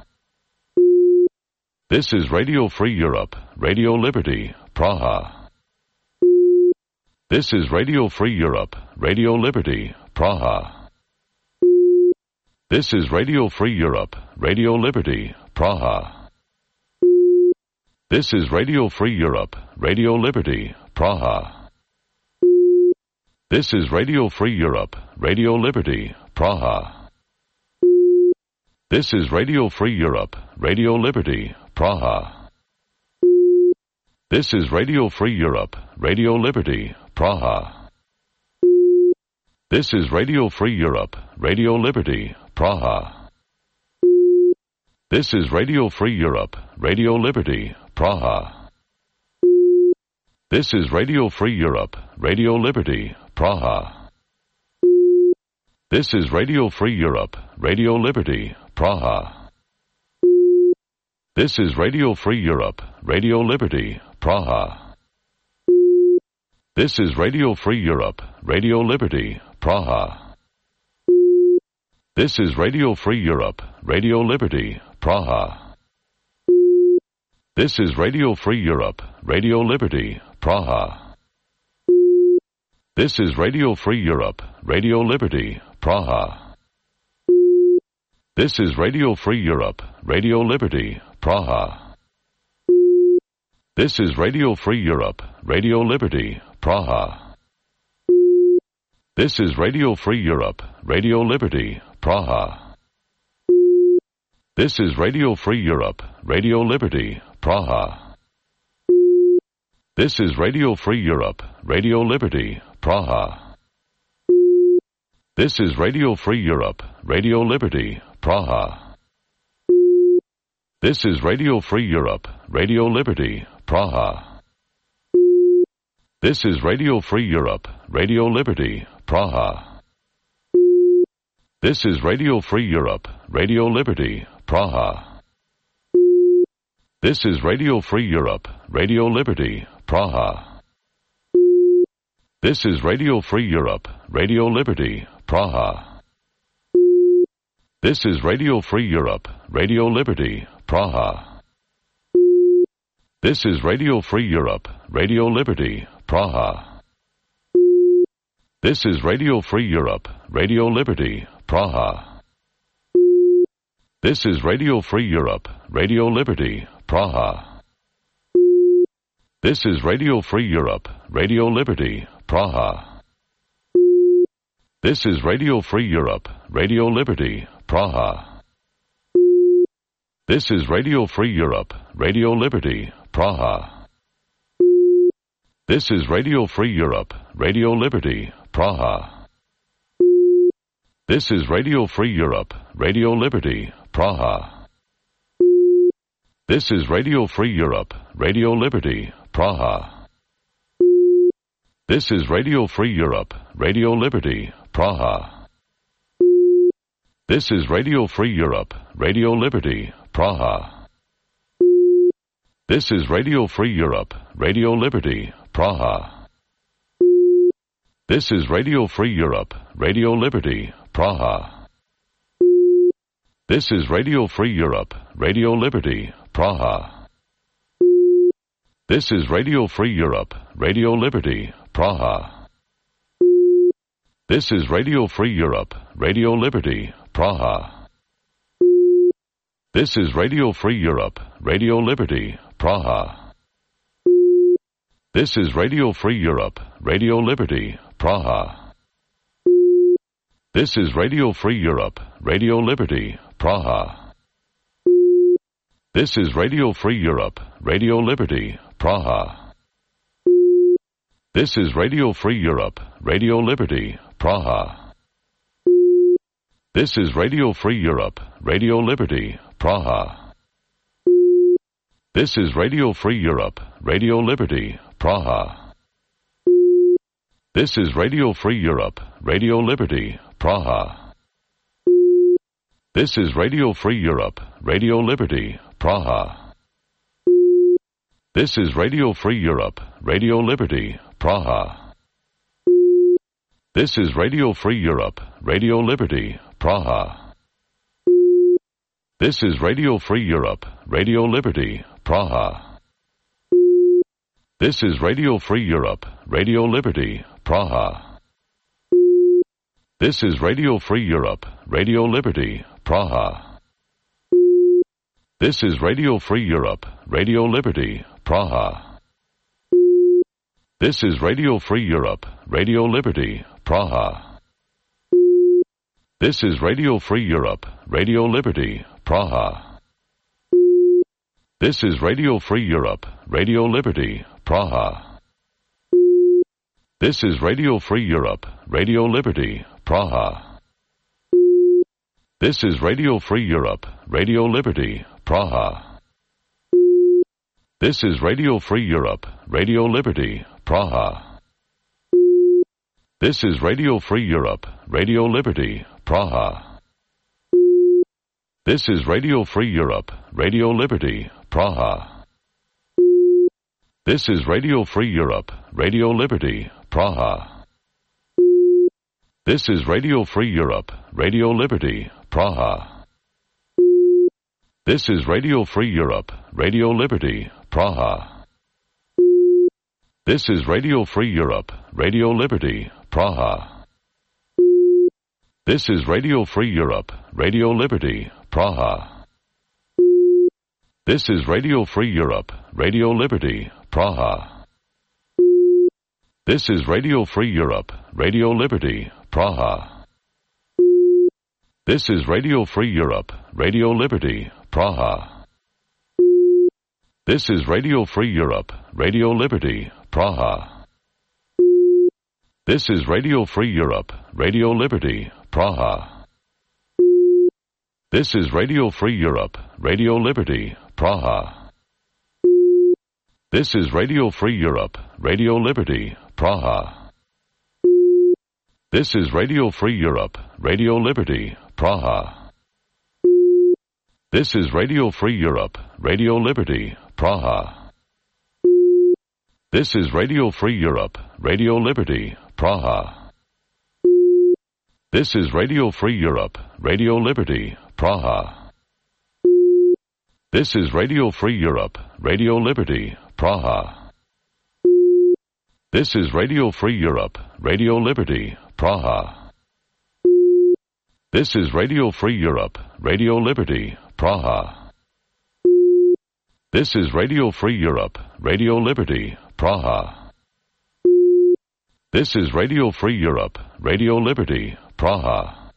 This is Radio Free Europe, Radio Liberty, Praha. This is Radio Free Europe, Radio Liberty, Praha. This is Radio Free Europe, Radio Liberty, Praha. This is Radio Free Europe, Radio Liberty, Praha. This is Radio Free Europe, Radio Liberty, Praha. This is Radio Free Europe, Radio Liberty, Praha. This is Radio Free Europe, Radio Liberty, Praha. This is Radio Free Europe, Radio Liberty, Praha. This is Radio Free Europe, Radio Liberty, Praha. This is Radio Free Europe, Radio Liberty, Praha. This is Radio Free Europe, Radio Liberty, Praha. This is Radio Free Europe, Radio Liberty, Praha. This is Radio Free Europe, Radio Liberty, Praha. This is Radio Free Europe, Radio Liberty, Praha. This is Radio Free Europe, Radio Liberty, Praha. This is Radio Free Europe, Radio Liberty, Praha. This is Radio Free Europe, Radio Liberty, Praha. This is Radio Free Europe, Radio Liberty, Praha. This is Radio Free Europe, Radio Liberty, Praha. This is Radio Free Europe, Radio Liberty, Praha. This is Radio Free Europe, Radio Liberty, Praha. This is Radio Free Europe, Radio Liberty, Praha. This is Radio Free Europe, Radio Liberty, Praha. This is Radio Free Europe, Radio Liberty, Praha. This is Radio Free Europe, Radio Liberty, Praha. This is Radio Free Europe, Radio Liberty, Praha. This is Radio Free Europe, Radio Liberty, Praha. This is Radio Free Europe, Radio Liberty, Praha. This is Radio Free Europe, Radio Liberty, Praha. This is Radio Free Europe, Radio Liberty, Praha. This is Radio Free Europe, Radio Liberty, Praha. This is Radio Free Europe, Radio Liberty, Praha. This is Radio Free Europe, Radio Liberty, Praha. This is Radio Free Europe, Radio Liberty, Praha. This is Radio Free Europe, Radio Liberty, Praha. This is Radio Free Europe, Radio Liberty, Praha. This is Radio Free Europe, Radio Liberty, Praha. This is Radio Free Europe, Radio Liberty, Praha. This is Radio Free Europe, Radio Liberty, Praha. This is Radio Free Europe, Radio Liberty, Praha. This is Radio Free Europe, Radio Liberty, Praha. This is Radio Free Europe, Radio Liberty, Praha. This is Radio Free Europe, Radio Liberty, Praha. This is Radio Free Europe, Radio Liberty, Praha. This is Radio Free Europe, Radio Liberty, Praha. This is Radio Free Europe, Radio Liberty, Praha. This is Radio Free Europe, Radio Liberty, Praha. This is Radio Free Europe, Radio Liberty, Praha. This is Radio Free Europe, Radio Liberty, Praha. This is Radio Free Europe, Radio Liberty, Praha. This is Radio Free Europe, Radio Liberty, Praha. This is Radio Free Europe, Radio Liberty, Praha. This is Radio Free Europe, Radio Liberty, Praha. This is Radio Free Europe, Radio Liberty, Praha. This is Radio Free Europe, Radio Liberty, Praha. This is Radio Free Europe, Radio Liberty, Praha. This is Radio Free Europe, Radio Liberty, Praha. This is Radio Free Europe, Radio Liberty, Praha. This is Radio Free Europe, Radio Liberty, Praha. This is Radio Free Europe, Radio Liberty, Praha. This is Radio Free Europe, Radio Liberty, Praha. This is Radio Free Europe, Radio Liberty, Praha. This is Radio Free Europe, Radio Liberty, Praha. This is Radio Free Europe, Radio Liberty, Praha. This is Radio Free Europe, Radio Liberty, Praha. This is Radio Free Europe, Radio Liberty, Praha. This is Radio Free Europe, Radio Liberty, Praha. This is Radio Free Europe, Radio Liberty, Praha. This is Radio Free Europe, Radio Liberty, Praha. This is Radio Free Europe, Radio Liberty, Praha. This is Radio Free Europe, Radio Liberty, Praha. This is Radio Free Europe, Radio Liberty, Praha. This is Radio Free Europe, Radio Liberty, Praha. This is Radio Free Europe, Radio Liberty, Praha. This is Radio Free Europe, Radio Liberty, Praha. This is Radio Free Europe, Radio Liberty, Praha. This is Radio Free Europe, Radio Liberty, Praha. This is Radio Free Europe, Radio Liberty, Praha. This is Radio Free Europe, Radio Liberty, Praha. This is Radio Free Europe, Radio Liberty, Praha. This is Radio Free Europe, Radio Liberty, Praha. This is Radio Free Europe, Radio Liberty, Praha. This is Radio Free Europe, Radio Liberty, Praha. This is Radio Free Europe, Radio Liberty, Praha. This is Radio Free Europe, Radio Liberty, Praha. This is Radio Free Europe, Radio Liberty, Praha. This is Radio Free Europe, Radio Liberty, Praha. This is Radio Free Europe, Radio Liberty, Praha.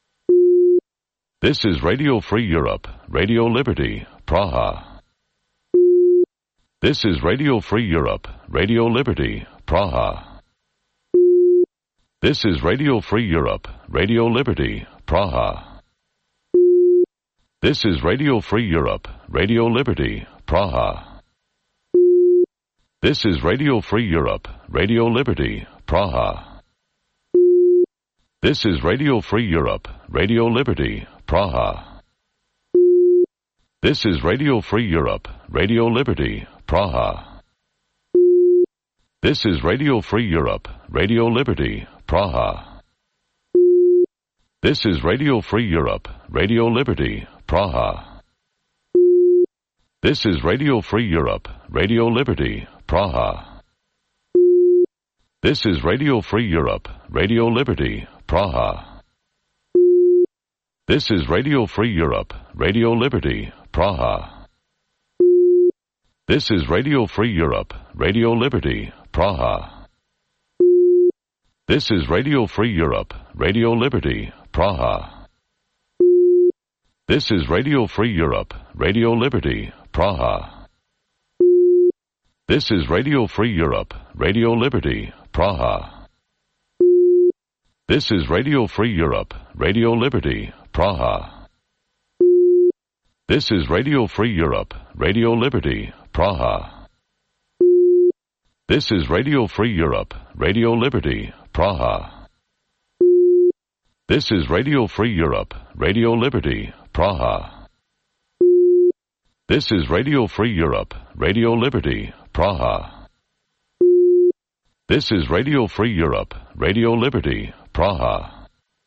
This is Radio Free Europe, Radio Liberty, Praha. This is Radio Free Europe, Radio Liberty, Praha. This is Radio Free Europe, Radio Liberty, Praha. This is Radio Free Europe, Radio Liberty, Praha. This is Radio Free Europe, Radio Liberty, Praha. This is Radio Free Europe, Radio Liberty, Praha. This is Radio Free Europe, Radio Liberty, Praha. This is Radio Free Europe, Radio Liberty, Praha. This is Radio Free Europe, Radio Liberty, Praha. This is Radio Free Europe, Radio Liberty, Praha. This is Radio Free Europe, Radio Liberty, Praha. This is Radio Free Europe, Radio Liberty, Praha. This is Radio Free Europe, Radio Liberty, Praha. This is Radio Free Europe, Radio Liberty, Praha. This is Radio Free Europe, Radio Liberty, Praha. This is Radio Free Europe, Radio Liberty, Praha. This is Radio Free Europe, Radio Liberty, Praha. This is Radio Free Europe, Radio Liberty, Praha. This is Radio Free Europe, Radio Liberty, Praha. This is Radio Free Europe, Radio Liberty, Praha. This is Radio Free Europe, Radio Liberty, Praha. This is Radio Free Europe, Radio Liberty, Praha.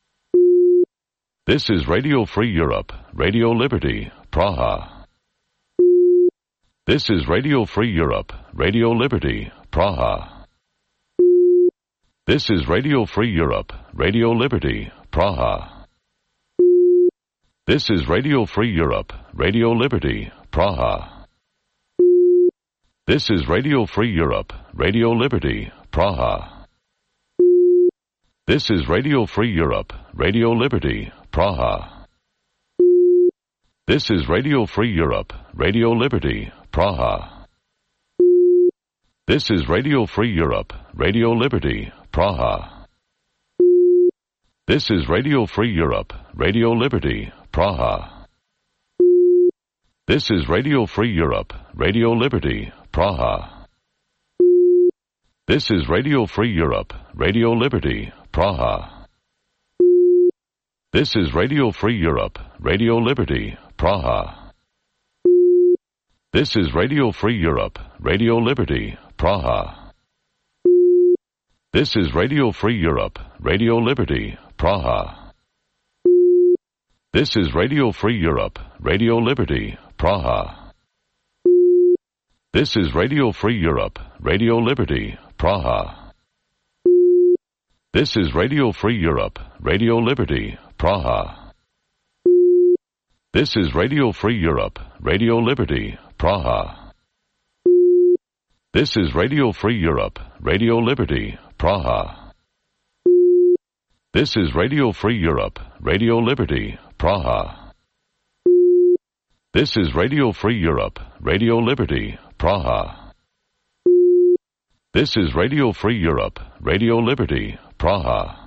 This is Radio Free Europe, Radio Liberty, Praha. This is Radio Free Europe, Radio Liberty, Praha. This is Radio Free Europe, Radio Liberty, Praha. This is Radio Free Europe, Radio Liberty, Praha. This is Radio Free Europe, Radio Liberty, Praha. This is Radio Free Europe, Radio Liberty, Praha. This is Radio Free Europe, Radio Liberty, Praha. This is Radio Free Europe, Radio Liberty, Praha. This is Radio Free Europe, Radio Liberty, Praha. This is Radio Free Europe, Radio Liberty, Praha. This is Radio Free Europe, Radio Liberty, Praha. This is Radio Free Europe, Radio Liberty, Praha. This is Radio Free Europe, Radio Liberty, Praha. This is Radio Free Europe, Radio Liberty, Praha. This is Radio Free Europe, Radio Liberty, Praha. This is Radio Free Europe, Radio Liberty, Praha. This is Radio Free Europe, Radio Liberty, Praha. This is Radio Free Europe, Radio Liberty, Praha. This is Radio Free Europe, Radio Liberty, Praha. This is Radio Free Europe, Radio Liberty, Praha. This is Radio Free Europe, Radio Liberty, Praha. This is Radio Free Europe, Radio Liberty, Praha.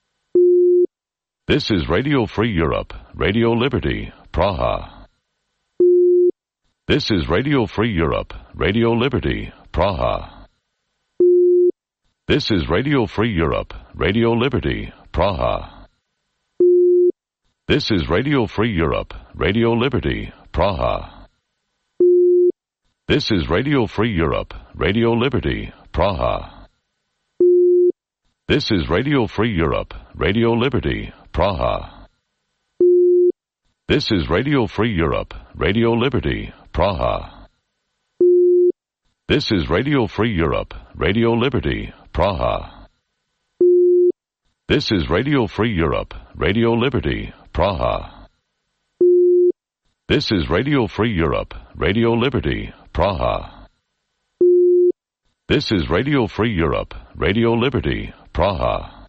This is Radio Free Europe, Radio Liberty, Praha. This is Radio Free Europe, Radio Liberty, Praha. This is Radio Free Europe, Radio Liberty, Praha. This is Radio Free Europe, Radio Liberty, Praha. This is Radio Free Europe, Radio Liberty, Praha. This is Radio Free Europe, Radio Liberty, Praha. This is Radio Free Europe, Radio Liberty, Praha. This is Radio Free Europe, Radio Liberty, Praha. This is Radio Free Europe, Radio Liberty, Praha. This is Radio Free Europe, Radio Liberty, Praha. This is Radio Free Europe, Radio Liberty, Praha.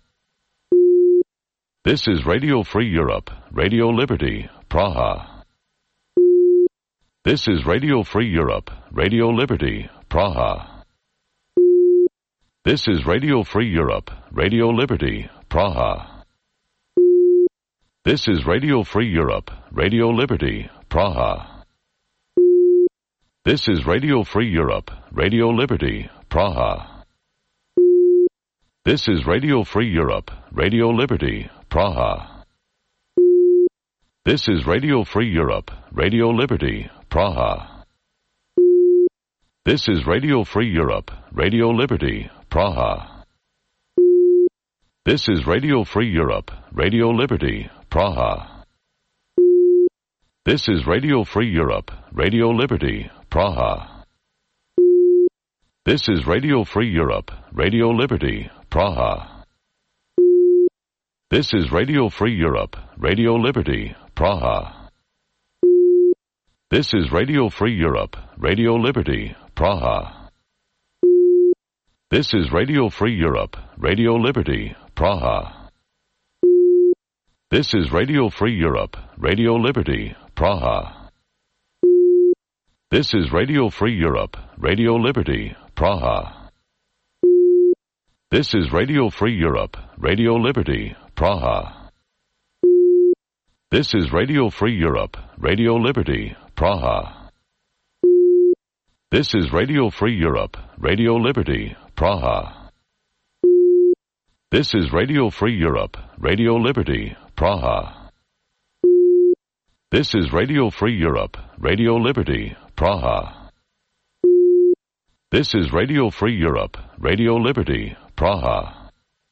This is Radio Free Europe, Radio Liberty, Praha. This is Radio Free Europe, Radio Liberty, Praha. This is Radio Free Europe, Radio Liberty, Praha. This is Radio Free Europe, Radio Liberty, Praha. This is Radio Free Europe, Radio Liberty, Praha. This is Radio Free Europe, Radio Liberty, Praha. This is Radio Free Europe, Radio Liberty, Praha. This is Radio Free Europe, Radio Liberty, Praha. This is Radio Free Europe, Radio Liberty, Praha. This is Radio Free Europe, Radio Liberty, Praha. This is Radio Free Europe, Radio Liberty, Praha. This is Radio Free Europe, Radio Liberty, Praha. This is Radio Free Europe, Radio Liberty, Praha. This is Radio Free Europe, Radio Liberty, Praha. This is Radio Free Europe, Radio Liberty, Praha. This is Radio Free Europe, Radio Liberty, Praha. This is Radio Free Europe, Radio Liberty, Praha. This is Radio Free Europe, Radio Liberty, Praha. This is Radio Free Europe, Radio Liberty, Praha. This is Radio Free Europe, Radio Liberty, Praha. This is Radio Free Europe, Radio Liberty, Praha. This is Radio Free Europe, Radio Liberty, Praha.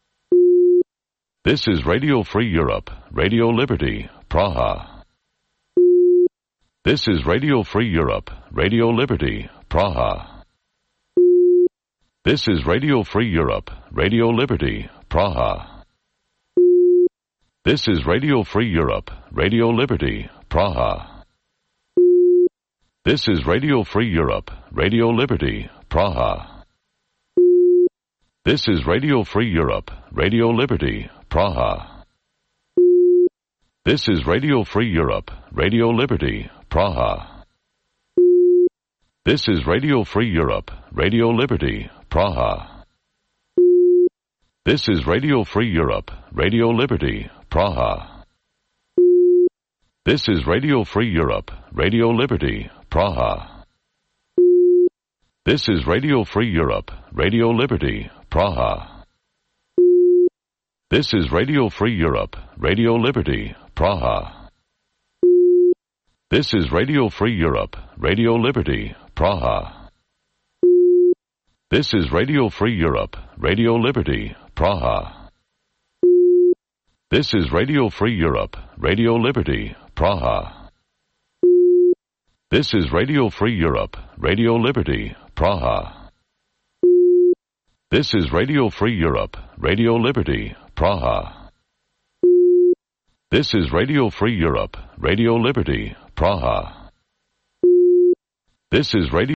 This is Radio Free Europe, Radio Liberty, Praha. This is Radio Free Europe, Radio Liberty, Praha. This is Radio Free Europe, Radio Liberty, Praha. This is Radio Free Europe, Radio Liberty, Praha. This is Radio Free Europe, Radio Liberty, Praha. This is Radio Free Europe, Radio Liberty, Praha. This is Radio Free Europe, Radio Liberty, Praha. This is Radio Free Europe, Radio Liberty, Praha. This is Radio Free Europe, Radio Liberty, Praha. This is Radio Free Europe, Radio Liberty, Praha. This is Radio Free Europe, Radio Liberty, Praha. This is Radio Free Europe, Radio Liberty, Praha. This is Radio Free Europe, Radio Liberty, Praha. This is Radio Free Europe, Radio Liberty, Praha. This is Radio Free Europe, Radio Liberty, Praha. This is Radio Free Europe, Radio Liberty, Praha. This is Radio Free Europe, Radio Liberty, Praha. This is Radio Free Europe, Radio Liberty, Praha. This is Radio